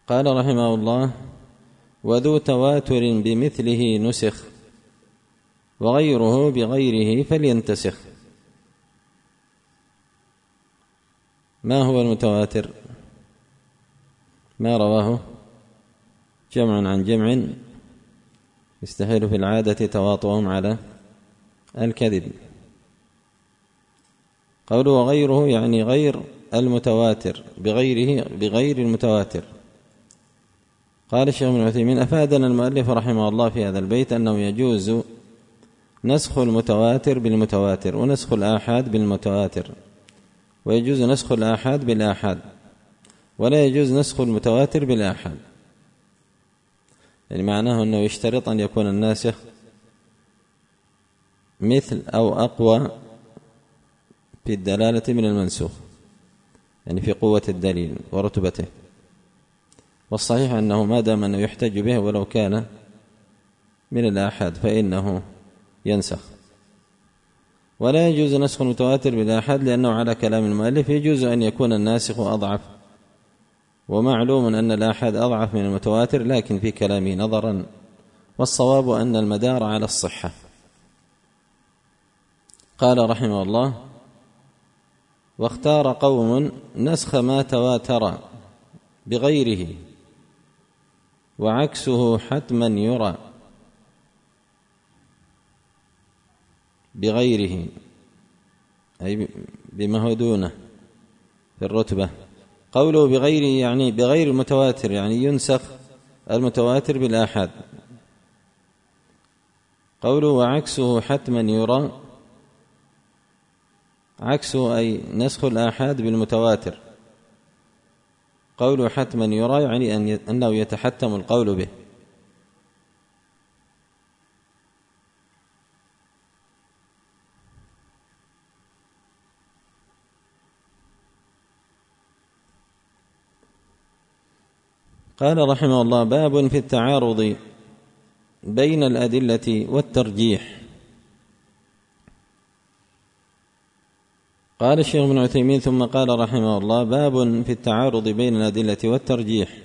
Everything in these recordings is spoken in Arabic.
قال رحمه الله: وذو تواتر بمثله نسخ وغيره بغيره فلينتسخ. ما هو المتواتر؟ ما رواه جمع عن جمع يستحيل في العادة تواطؤهم على الكذب. قوله وغيره يعني غير المتواتر، بغير المتواتر. قال الشيخ ابن عثيمين: أفادنا المؤلف رحمه الله في هذا البيت أنه يجوز نسخ المتواتر بالمتواتر ونسخ الآحاد بالمتواتر، ويجوز نسخ الآحاد بالآحاد، ولا يجوز نسخ المتواتر بالآحاد. يعني معناه أنه يشترط أن يكون الناسخ مثل أو أقوى في الدلالة من المنسوخ، يعني في قوة الدليل ورتبته. والصحيح أنه ما دام أنه يحتج به ولو كان من الآحاد فإنه ينسخ. ولا يجوز نسخ المتواتر بالآحاد لأنه على كلام المؤلف يجوز أن يكون الناسخ أضعف، ومعلوم أن الآحاد أضعف من المتواتر، لكن في كلامه نظرا، والصواب أن المدار على الصحة. قال رحمه الله: واختار قوم نسخ ما تواتر بغيره وعكسه حتما يرى. بغيره أي بما هو دونه في الرتبة. قوله بغيره يعني بغير المتواتر، يعني ينسخ المتواتر بالآحاد. قوله وعكسه حتما يرى، عكسه أي نسخ الآحاد بالمتواتر. قوله حتما يرى يعني أنه يتحتم القول به. قال رحمه الله: باب في التعارض بين الأدلة والترجيح. قال الشيخ ابن عثيمين ثم قال رحمه الله: باب في التعارض بين الأدلة والترجيح.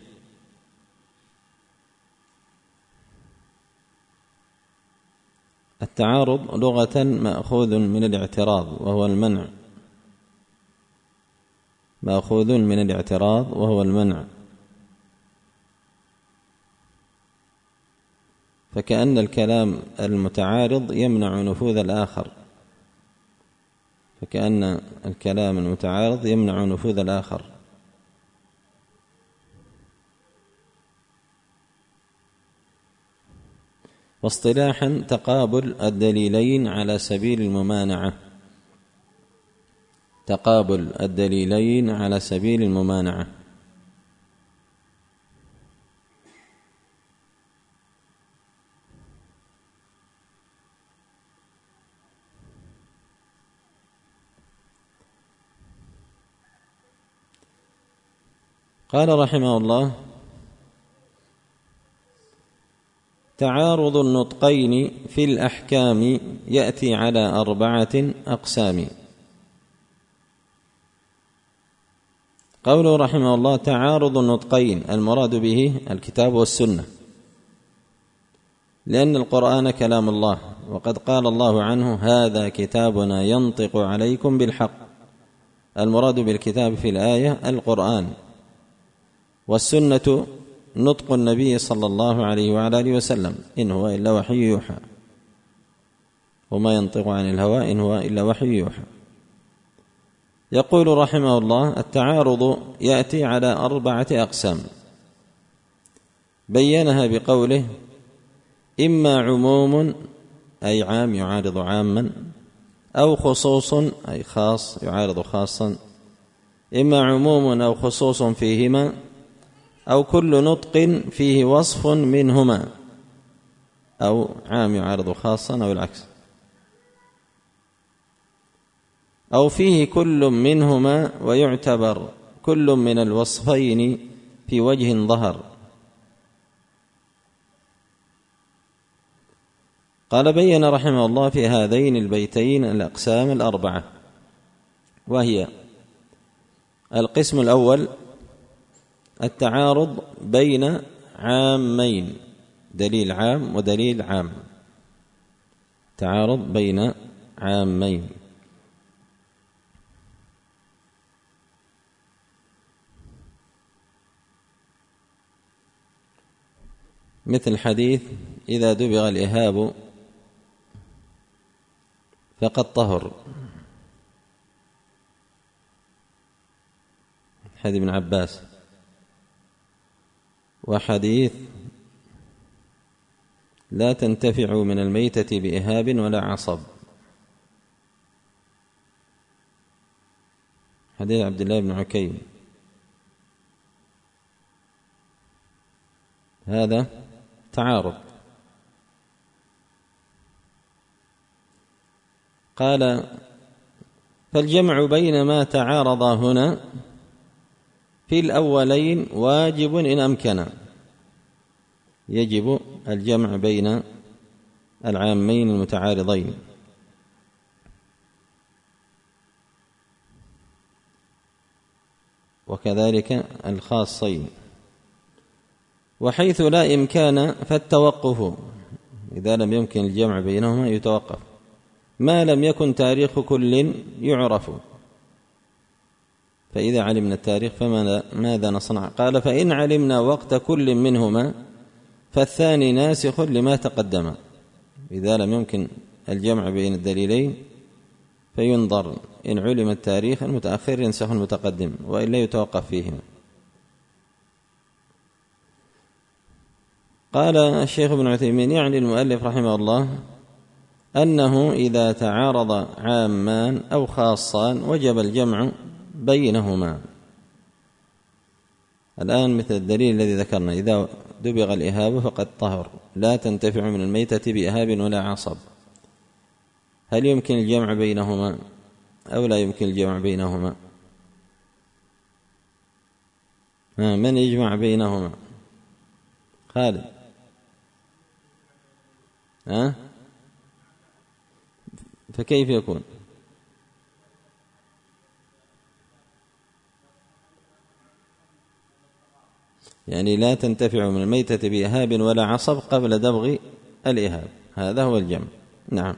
التعارض لغة مأخوذ من الاعتراض وهو المنع، مأخوذ من الاعتراض وهو المنع، فكأن الكلام المتعارض يمنع نفوذ الآخر، فكأن الكلام المتعارض يمنع نفوذ الآخر. واصطلاحا تقابل الدليلين على سبيل الممانعة، تقابل الدليلين على سبيل الممانعة. قال رحمه الله: تعارض النطقين في الأحكام يأتي على 4 أقسام. قوله رحمه الله: تعارض النطقين، المراد به الكتاب والسنة، لأن القرآن كلام الله، وقد قال الله عنه: هذا كتابنا ينطق عليكم بالحق. المراد بالكتاب في الآية القرآن، والسنة نطق النبي صلى الله عليه وعلى آله وسلم، إن هو إلا وحي يوحى، وما ينطق عن الهوى إن هو إلا وحي يوحى. يقول رحمه الله: التعارض يأتي على 4 أقسام، بينها بقوله: إما عموم أي عام يعارض عاما، أو خصوص أي خاص يعارض خاصا، إما عموم أو خصوص فيهما، أو كل نطق فيه وصف منهما، أو عام يعارض خاصا أو العكس، أو فيه كل منهما ويعتبر كل من الوصفين في وجه ظهر. قال: بين رحمه الله في هذين البيتين الأقسام 4، وهي: القسم الأول التعارض بين عامين، دليل عام ودليل عام، تعارض بين عامين. مثل حديث إذا دبغ الإهاب فقد طهر، حديث ابن عباس، وحديث لا تنتفع من الميتة بإهاب ولا عصب، حديث عبد الله بن عكيم. هذا تعارض. قال فالجمع بين ما تعارض هنا في الأولين واجب إن أمكن، يجب الجمع بين العامين المتعارضين. وكذلك الخاصين. وحيث لا إمكان فالتوقف، إذا لم يمكن الجمع بينهما يتوقف، ما لم يكن تاريخ كل يعرف. فإذا علمنا التاريخ فماذا نصنع؟ قال فإن علمنا وقت كل منهما فالثاني ناسخ لما تقدم. إذا لم يمكن الجمع بين الدليلين فينظر إن علم التاريخ المتأخر ينسخ المتقدم، وإلا يتوقف فيهما. قال الشيخ ابن عثيمين يعني المؤلف رحمه الله أنه إذا تعارض عامان أو خاصان وجب الجمع بينهما. الآن مثل الدليل الذي ذكرنا إذا دبغ الإهاب فقد طهر، لا تنتفع من الميتة بإهاب ولا عصب، هل يمكن الجمع بينهما أو لا يمكن الجمع بينهما؟ من يجمع بينهما؟ خالد. فكيف يكون؟ يعني لا تنتفع من الميتة بإهاب ولا عصب قبل دبغ الإهاب، هذا هو الجمع. نعم.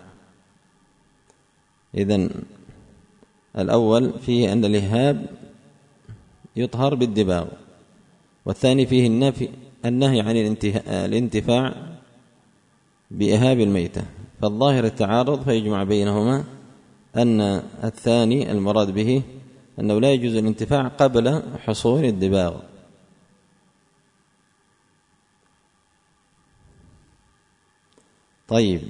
إذن الأول فيه أن الإهاب يطهر بالدباغ، والثاني فيه النهي عن الانتفاع بإهاب الميتة، فالظاهر التعارض فيجمع بينهما أن الثاني المراد به أنه لا يجوز الانتفاع قبل حصول الدباغ. طيب،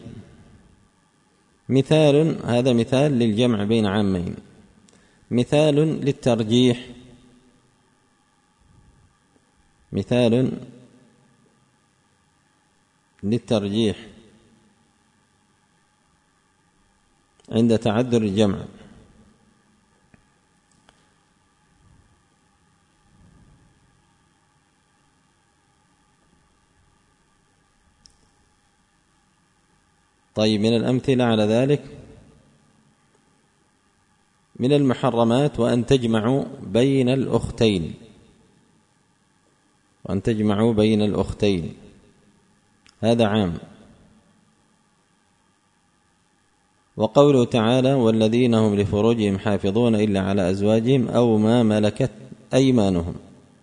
مثال، هذا مثال للجمع بين عامين. مثال للترجيح، مثال للترجيح عند تعذر الجمع. طيب، من الأمثلة على ذلك من المحرمات وأن تجمعوا بين الأختين، وأن تجمعوا بين الأختين، هذا عام. وقوله تعالى والذين هم لفروجهم حافظون إلا على أزواجهم أو ما ملكت أيمانهم،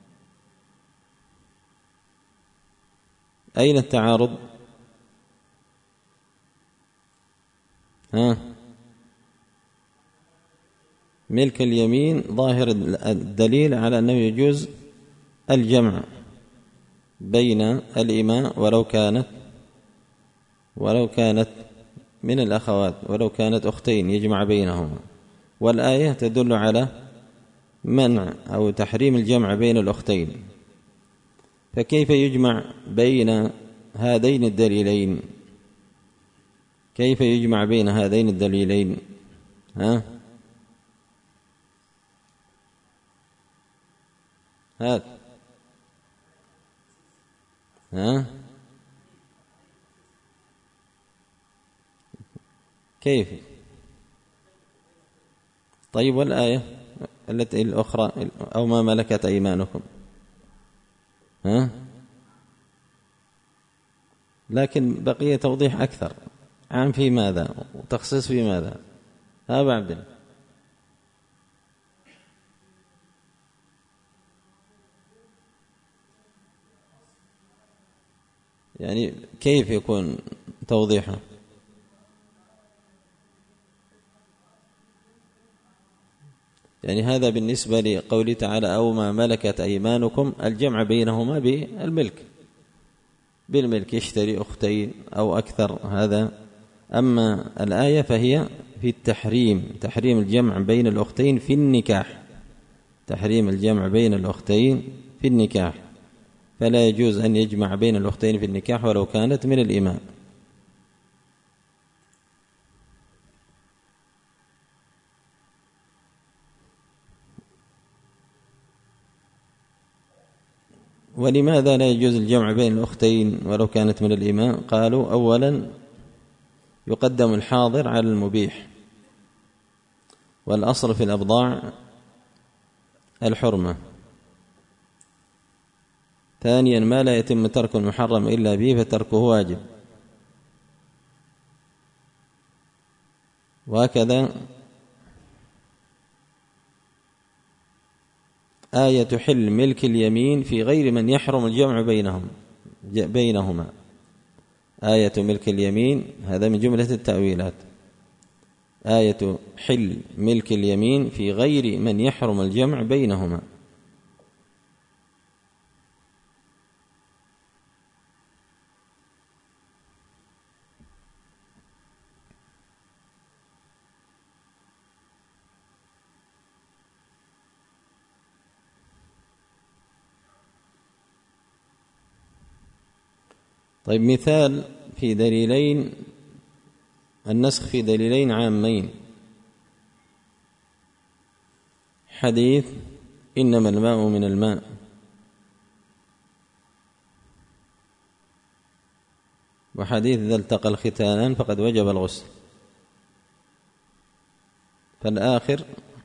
أين التعارض؟ ملك اليمين ظاهر الدليل على أنه يجوز الجمع بين الإماء ولو كانت من الأخوات، ولو كانت أختين يجمع بينهما، والآية تدل على منع أو تحريم الجمع بين الأختين، فكيف يجمع بين هذين الدليلين؟ كيف يجمع بين هذين الدليلين؟ هات كيف؟ طيب، والآية التي الأخرى أو ما ملكت أيمانكم؟ ها؟ لكن بقي توضيح أكثر، عام في ماذا وتخصيص في ماذا؟ أبا عبد الله، يعني كيف يكون توضيحه؟ يعني هذا بالنسبة لقوله تعالى أو ما ملكت أيمانكم، الجمع بينهما بالملك، يشتري أختين أو أكثر هذا. أما الآية فهي في التحريم، تحريم الجمع بين الأختين في النكاح، تحريم الجمع بين الأختين في النكاح، فلا يجوز أن يجمع بين الأختين في النكاح ولو كانت من الإماء. ولماذا لا يجوز الجمع بين الأختين ولو كانت من الإماء؟ قالوا أولا يقدم الحاضر على المبيح، والأصل في الأبضاع الحرمة. ثانيا ما لا يتم ترك المحرم إلا به فتركه واجب. وهكذا آية حل ملك اليمين في غير من يحرم الجمع بينهما. آية ملك اليمين هذا من جملة التأويلات، آية حل ملك اليمين في غير من يحرم الجمع بينهما. طيب مثال في دليلين، النسخ في دليلين عامين، حديث إنما الماء من الماء، وحديث إذا التقى الختانان فقد وجب الغسل. فالآخر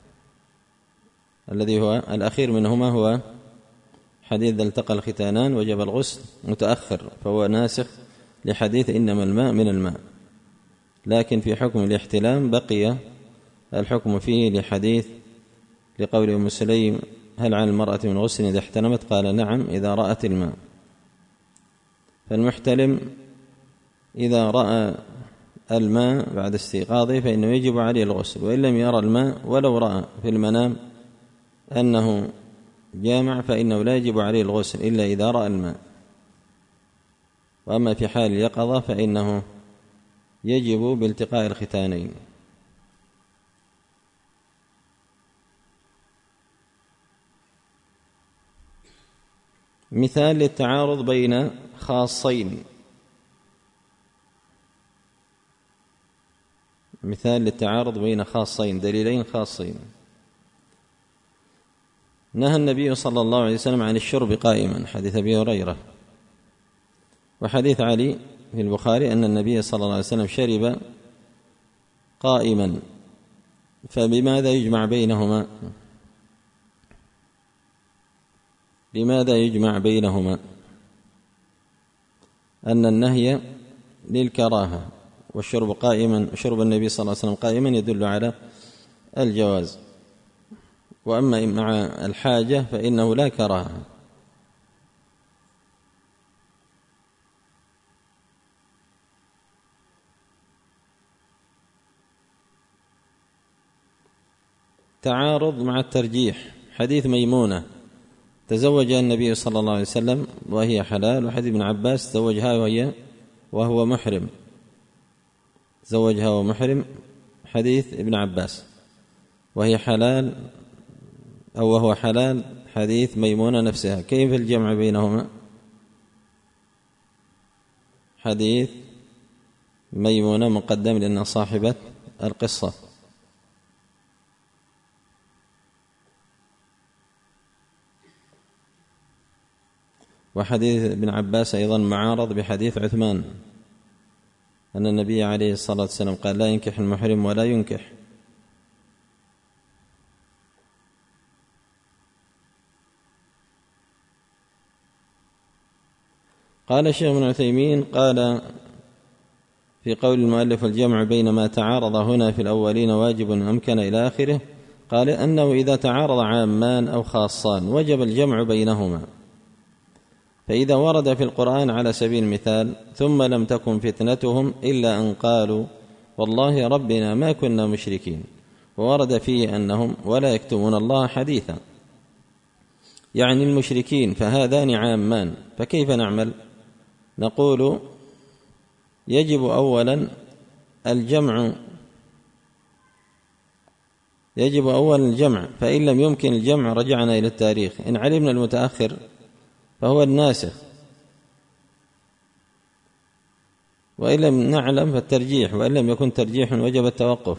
الذي هو الأخير منهما هو حديث إذا التقى الختانان وجب الغسل، متأخر، فهو ناسخ لحديث إنما الماء من الماء. لكن في حكم الاحتلام بقي الحكم فيه لحديث لقول أم سليم هل على المرأة من غسل إذا احتلمت؟ قال نعم إذا رأت الماء. فالمحتلم إذا رأى الماء بعد استيقاظه فإنه يجب عليه الغسل، وإن لم يرى الماء ولو رأى في المنام أنه جامع فإنه لا يجب عليه الغسل إلا إذا رأى الماء. وأما في حال اليقظة فإنه يجب بالتقاء الختانين. مثال للتعارض بين خاصين، مثال للتعارض بين خاصين، دليلين خاصين. نهى النبي صلى الله عليه وسلم عن الشرب قائما، حديث أبي هريرة، وحديث علي في البخاري أن النبي صلى الله عليه وسلم شرب قائما. فبماذا يجمع بينهما؟ لماذا يجمع بينهما؟ أن النهي للكراهة، والشرب قائما، شرب النبي صلى الله عليه وسلم قائما يدل على الجواز، وأما مع الحاجة فإنه لا كراهة. تعارض مع الترجيح، حديث ميمونة تزوجها النبي صلى الله عليه وسلم وهي حلال، وحديث ابن عباس تزوجها وهو محرم، زوجها ومحرم، حديث ابن عباس، وهي حلال أو وهو حلال، حديث ميمونة نفسها. كيف الجمع بينهما؟ حديث ميمونة مقدم لأنها صاحبة القصة. وحديث ابن عباس أيضا معارض بحديث عثمان أن النبي عليه الصلاة والسلام قال لا ينكح المحرم ولا ينكح. قال الشيخ ابن عثيمين قال في قول المؤلف: الجمع بين ما تعارض هنا في الأولين واجب أمكن إلى آخره. قال أنه إذا تعارض عامان أو خاصان وجب الجمع بينهما. فإذا ورد في القرآن على سبيل المثال: ثم لم تكن فتنتهم إلا أن قالوا والله ربنا ما كنا مشركين، وورد فيه أنهم ولا يكتمون الله حديثا، يعني المشركين، فهذان عامان، فكيف نعمل؟ نقول يجب أولا الجمع، فإن لم يمكن الجمع رجعنا إلى التاريخ. إن علمنا المتأخر فهو الناسخ، وإن لم نعلم فالترجيح، وإن لم يكن ترجيح وجب التوقف.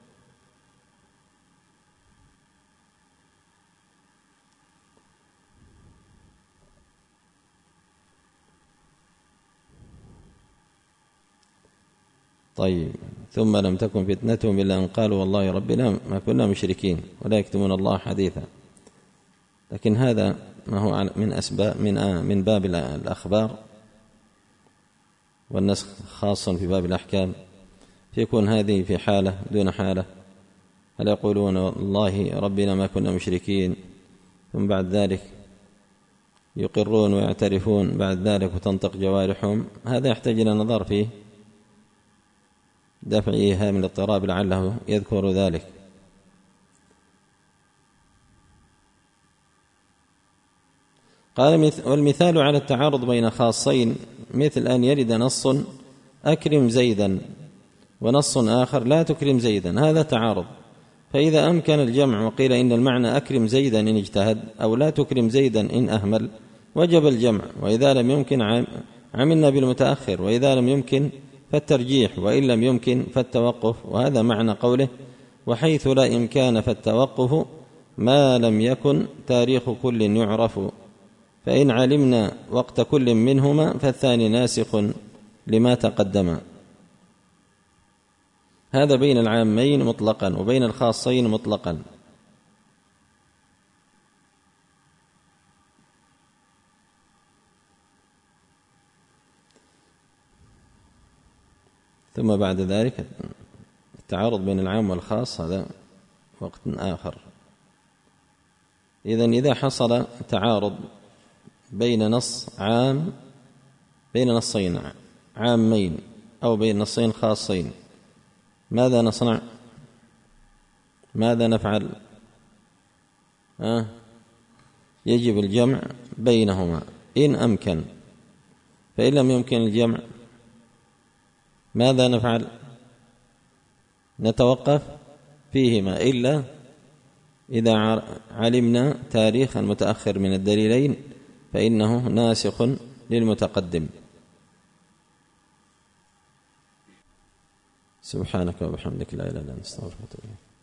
طيب، ثم لم تكن فتنتهم إلا أن قالوا والله ربنا ما كنا مشركين ولا يكتمون الله حديثا. لكن هذا ما هو من أسباب من باب الأخبار، والنسخ خاصا في باب الأحكام، فيكون هذه في حالة دون حالة. هل يقولون والله ربنا ما كنا مشركين ثم بعد ذلك يقرون ويعترفون بعد ذلك وتنطق جوارحهم؟ هذا يحتاج إلى نظر فيه، دفع إيهام الاضطراب لعله يذكر ذلك. قال: والمثال على التعارض بين خاصين مثل أن يرد نص أكرم زيدا ونص آخر لا تكرم زيدا، هذا تعارض. فإذا أمكن الجمع وقيل إن المعنى أكرم زيدا إن اجتهد أو لا تكرم زيدا إن أهمل وجب الجمع، وإذا لم يمكن عملنا بالمتأخر، وإذا لم يمكن فالترجيح، وإن لم يمكن فالتوقف. وهذا معنى قوله: وحيث لا إمكان فالتوقف ما لم يكن تاريخ كل يعرف، فإن علمنا وقت كل منهما فالثاني ناسخ لما تقدم. هذا بين العامين مطلقا وبين الخاصين مطلقا. ثم بعد ذلك التعارض بين العام والخاص هذا وقت آخر. إذا حصل تعارض بين نصين عامين أو بين نصين خاصين، ماذا نصنع؟ ماذا نفعل؟ يجب الجمع بينهما إن أمكن. فإن لم يمكن الجمع ماذا نفعل؟ نتوقف فيهما إلا إذا علمنا تاريخ المتأخر من الدليلين فإنه ناسخ للمتقدم. سبحانك وبحمدك لا إله إلا أنت، استغفرك وأتوب إليك.